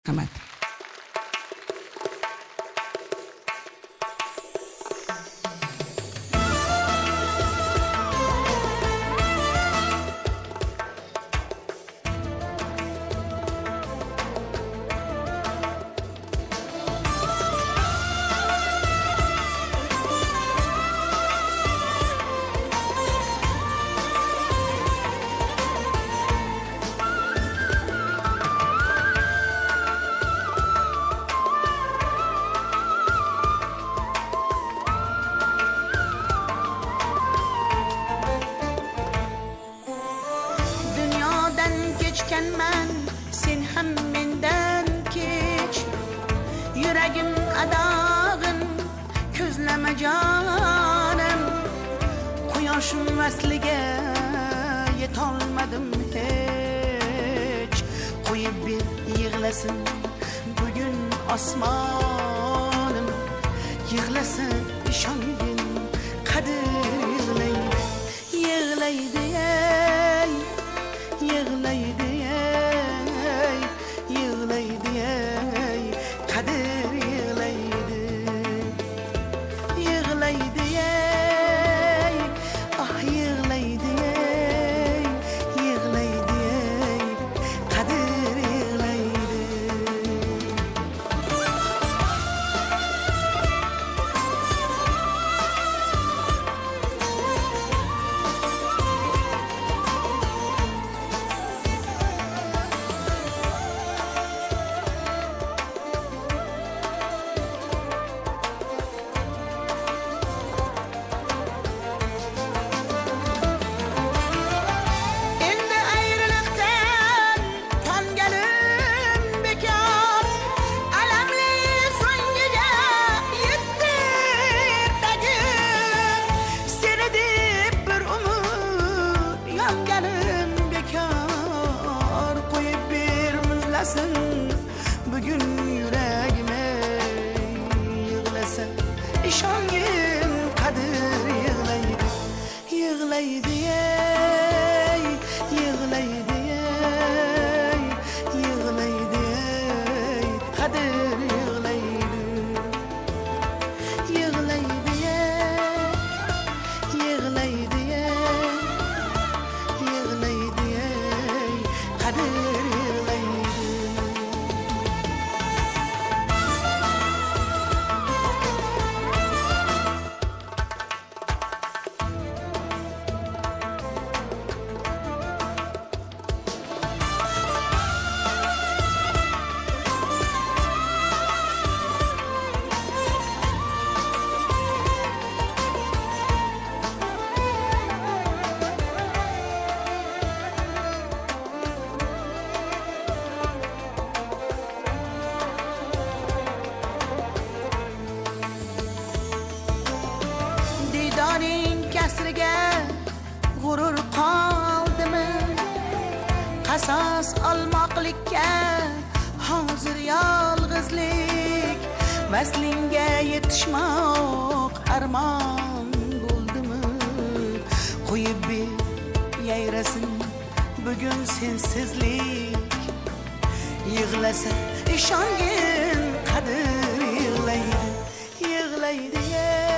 Rahmat. Kechganman sen ham mendan kech yuragim adog'in ko'zlama jonim quyoshim vasliga yetolmadim hech qo'yib bir yig'lasin bugun osmonim yig'lasa ishongin qadr yig'laydi ey yig'laydi ey yig'laydi ey qadr yig'laydi yig'laydi ey ah yig'laydi ey yig'laydi ey qadr yig'laydi bugün yüreğime yığlasa işongin qadr yig'laydi yig'laydi ey yig'laydi ey yig'laydi ey qadr yig'laydi yig'laydi ey yig'laydi ey yig'laydi ey qadr Didoring kasriga g'urur qoldimi qasos olmoqlikka hozir yolg'izlik vaslingga yetishmoq armon bo'ldimi qo'yib bir yayrasin bugun sensizlik yig'lasa ishongin qadr yig'laydi yig'laydi